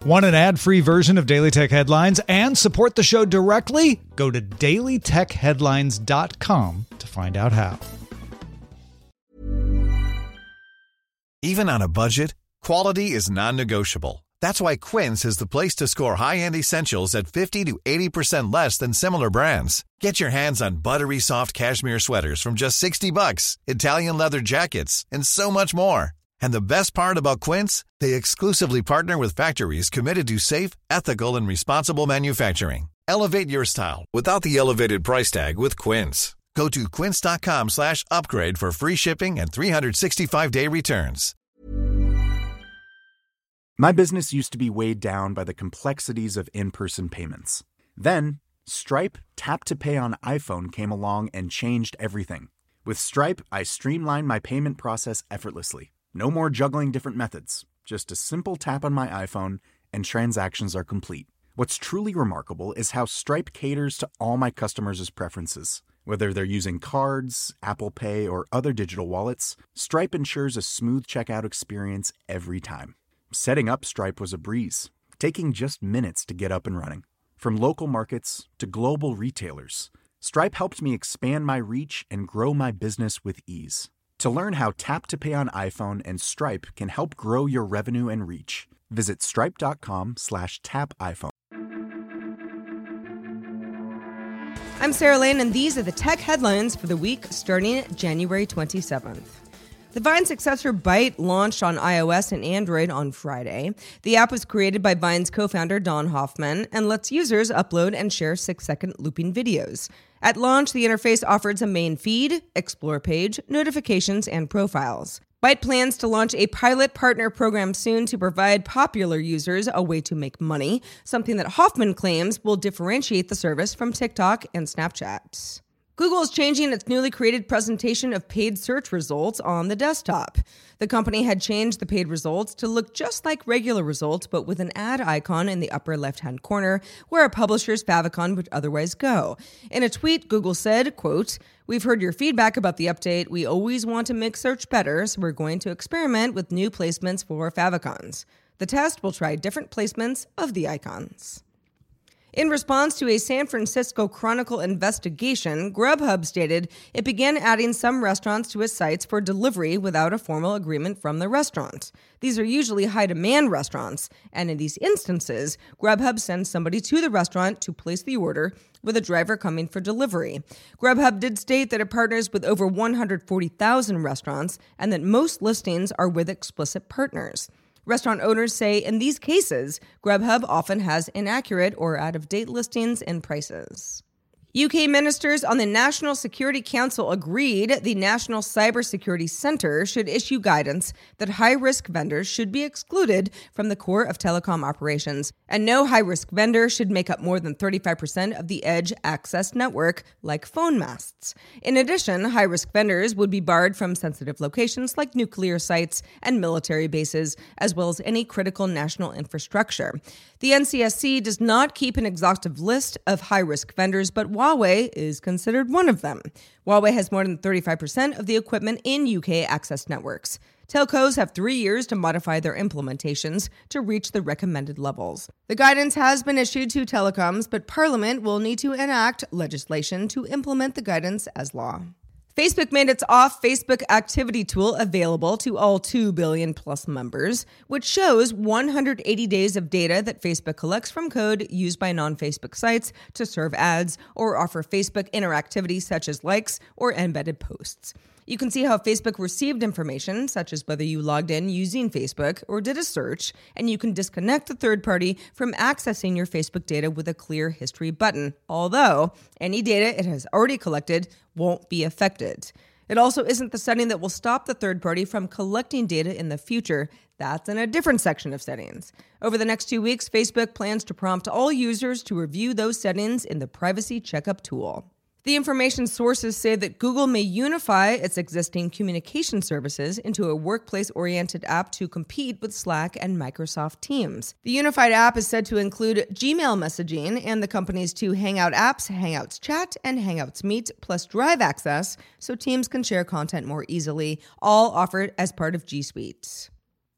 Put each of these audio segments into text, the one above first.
Want an ad-free version of Daily Tech Headlines and support the show directly? Go to dailytechheadlines.com to find out how. Even on a budget, quality is non-negotiable. That's why Quince is the place to score high-end essentials at 50 to 80% less than similar brands. Get your hands on buttery soft cashmere sweaters from just $60, Italian leather jackets, and so much more. And the best part about Quince, they exclusively partner with factories committed to safe, ethical, and responsible manufacturing. Elevate your style without the elevated price tag with Quince. Go to quince.com/upgrade for free shipping and 365-day returns. My business used to be weighed down by the complexities of in-person payments. Then, Stripe Tap to Pay on iPhone came along and changed everything. With Stripe, I streamlined my payment process effortlessly. No more juggling different methods. Just a simple tap on my iPhone and transactions are complete. What's truly remarkable is how Stripe caters to all my customers' preferences. Whether they're using cards, Apple Pay, or other digital wallets, Stripe ensures a smooth checkout experience every time. Setting up Stripe was a breeze, taking just minutes to get up and running. From local markets to global retailers, Stripe helped me expand my reach and grow my business with ease. To learn how Tap to Pay on iPhone and Stripe can help grow your revenue and reach, visit stripe.com/tapiphone. I'm Sarah Lane, and these are the tech headlines for the week starting January 27th. The Vine successor Byte launched on iOS and Android on Friday. The app was created by Vine's co-founder Don Hoffman and lets users upload and share 6-second looping videos. At launch, the interface offers a main feed, explore page, notifications, and profiles. Byte plans to launch a pilot partner program soon to provide popular users a way to make money, something that Hoffman claims will differentiate the service from TikTok and Snapchat. Google is changing its newly created presentation of paid search results on the desktop. The company had changed the paid results to look just like regular results, but with an ad icon in the upper left-hand corner where a publisher's favicon would otherwise go. In a tweet, Google said, quote, "We've heard your feedback about the update. We always want to make search better, so we're going to experiment with new placements for favicons. The test will try different placements of the icons." In response to a San Francisco Chronicle investigation, Grubhub stated it began adding some restaurants to its sites for delivery without a formal agreement from the restaurant. These are usually high-demand restaurants, and in these instances, Grubhub sends somebody to the restaurant to place the order, with a driver coming for delivery. Grubhub did state that it partners with over 140,000 restaurants and that most listings are with explicit partners. Restaurant owners say in these cases, Grubhub often has inaccurate or out-of-date listings and prices. UK ministers on the National Security Council agreed the National Cybersecurity Centre should issue guidance that high-risk vendors should be excluded from the core of telecom operations, and no high-risk vendor should make up more than 35% of the edge access network, like phone masts. In addition, high-risk vendors would be barred from sensitive locations like nuclear sites and military bases, as well as any critical national infrastructure. The NCSC does not keep an exhaustive list of high-risk vendors, but Huawei is considered one of them. Huawei has more than 35% of the equipment in UK access networks. Telcos have 3 years to modify their implementations to reach the recommended levels. The guidance has been issued to telecoms, but Parliament will need to enact legislation to implement the guidance as law. Facebook made its Off Facebook activity tool available to all 2 billion plus members, which shows 180 days of data that Facebook collects from code used by non-Facebook sites to serve ads or offer Facebook interactivity such as likes or embedded posts. You can see how Facebook received information, such as whether you logged in using Facebook or did a search, and you can disconnect the third party from accessing your Facebook data with a clear history button, although any data it has already collected won't be affected. It also isn't the setting that will stop the third party from collecting data in the future. That's in a different section of settings. Over the next 2 weeks, Facebook plans to prompt all users to review those settings in the Privacy Checkup tool. The information sources say that Google may unify its existing communication services into a workplace-oriented app to compete with Slack and Microsoft Teams. The unified app is said to include Gmail messaging and the company's 2 Hangout apps, Hangouts Chat and Hangouts Meet, plus Drive access, so teams can share content more easily, all offered as part of G Suite.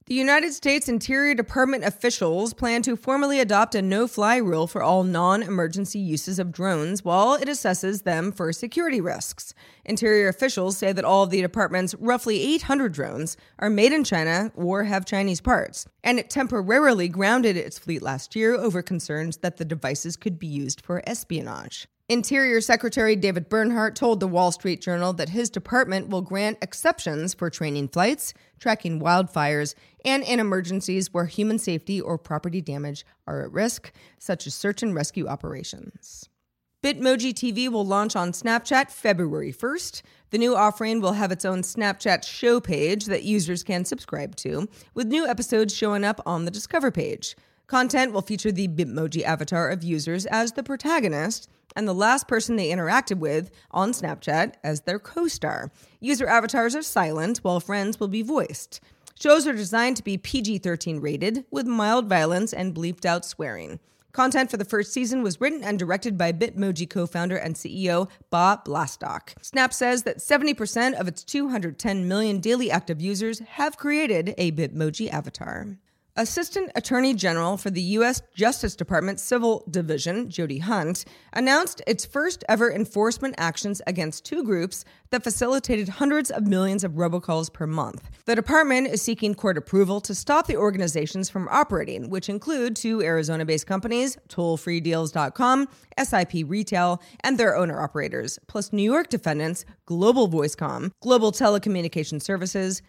The United States Interior Department officials plan to formally adopt a no-fly rule for all non-emergency uses of drones while it assesses them for security risks. Interior officials say that all of the department's roughly 800 drones are made in China or have Chinese parts, and it temporarily grounded its fleet last year over concerns that the devices could be used for espionage. Interior Secretary David Bernhardt told the Wall Street Journal that his department will grant exceptions for training flights, tracking wildfires, and in emergencies where human safety or property damage are at risk, such as search and rescue operations. Bitmoji TV will launch on Snapchat February 1st. The new offering will have its own Snapchat show page that users can subscribe to, with new episodes showing up on the Discover page. Content will feature the Bitmoji avatar of users as the protagonist and the last person they interacted with on Snapchat as their co-star. User avatars are silent, while friends will be voiced. Shows are designed to be PG-13 rated, with mild violence and bleeped-out swearing. Content for the first season was written and directed by Bitmoji co-founder and CEO Bob Blastock. Snap says that 70% of its 210 million daily active users have created a Bitmoji avatar. Assistant Attorney General for the U.S. Justice Department Civil Division, Jody Hunt, announced its first ever enforcement actions against two groups that facilitated hundreds of millions of robocalls per month. The department is seeking court approval to stop the organizations from operating, which include two Arizona-based companies, TollFreeDeals.com, SIP Retail, and their owner-operators, plus New York defendants, Global Voicecom, Global Telecommunication Services,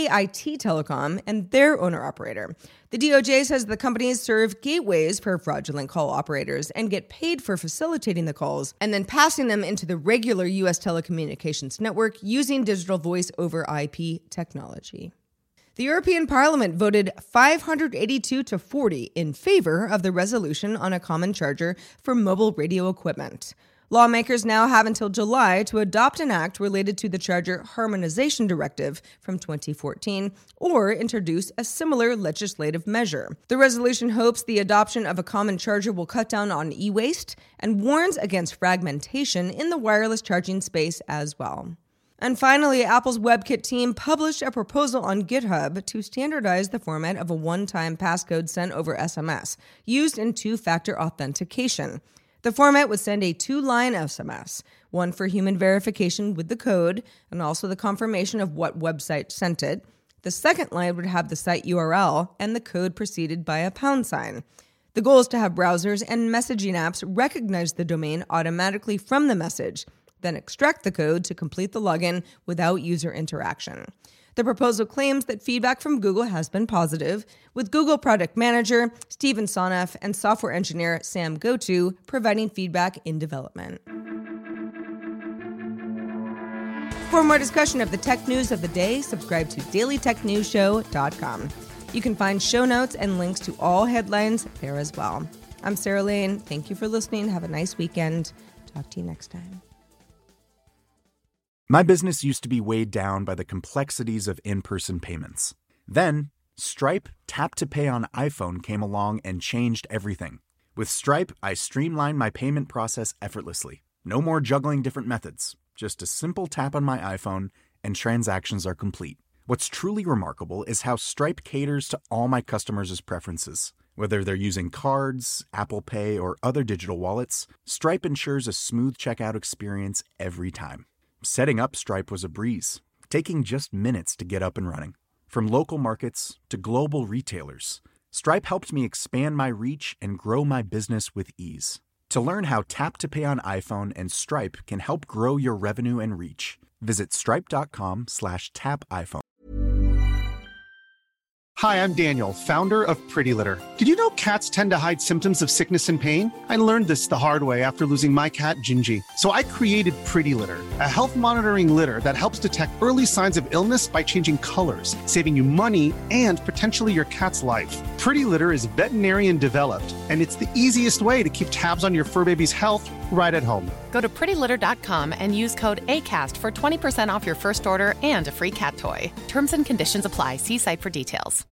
KIT Telecom, and their owner-operator. The DOJ says the companies serve gateways for fraudulent call operators and get paid for facilitating the calls and then passing them into the regular U.S. telecommunications network using digital voice over IP technology. The European Parliament voted 582 to 40 in favor of the resolution on a common charger for mobile radio equipment. Lawmakers now have until July to adopt an act related to the Charger Harmonization Directive from 2014 or introduce a similar legislative measure. The resolution hopes the adoption of a common charger will cut down on e-waste and warns against fragmentation in the wireless charging space as well. And finally, Apple's WebKit team published a proposal on GitHub to standardize the format of a one-time passcode sent over SMS, used in two-factor authentication. The format would send a 2-line SMS, one for human verification with the code and also the confirmation of what website sent it. The second line would have the site URL and the code preceded by a £. The goal is to have browsers and messaging apps recognize the domain automatically from the message, then extract the code to complete the login without user interaction. The proposal claims that feedback from Google has been positive, with Google Product Manager Steven Sonoff and software engineer Sam Goto providing feedback in development. For more discussion of the tech news of the day, subscribe to dailytechnewsshow.com. You can find show notes and links to all headlines there as well. I'm Sarah Lane. Thank you for listening. Have a nice weekend. Talk to you next time. My business used to be weighed down by the complexities of in-person payments. Then, Stripe Tap to Pay on iPhone came along and changed everything. With Stripe, I streamlined my payment process effortlessly. No more juggling different methods. Just a simple tap on my iPhone and transactions are complete. What's truly remarkable is how Stripe caters to all my customers' preferences. Whether they're using cards, Apple Pay, or other digital wallets, Stripe ensures a smooth checkout experience every time. Setting up Stripe was a breeze, taking just minutes to get up and running. From local markets to global retailers, Stripe helped me expand my reach and grow my business with ease. To learn how Tap to Pay on iPhone and Stripe can help grow your revenue and reach, visit stripe.com/tapiphone. Hi, I'm Daniel, founder of Pretty Litter. Did you know cats tend to hide symptoms of sickness and pain? I learned this the hard way after losing my cat, Gingy. So I created Pretty Litter, a health monitoring litter that helps detect early signs of illness by changing colors, saving you money and potentially your cat's life. Pretty Litter is veterinarian developed, and it's the easiest way to keep tabs on your fur baby's health right at home. Go to prettylitter.com and use code ACAST for 20% off your first order and a free cat toy. Terms and conditions apply. See site for details.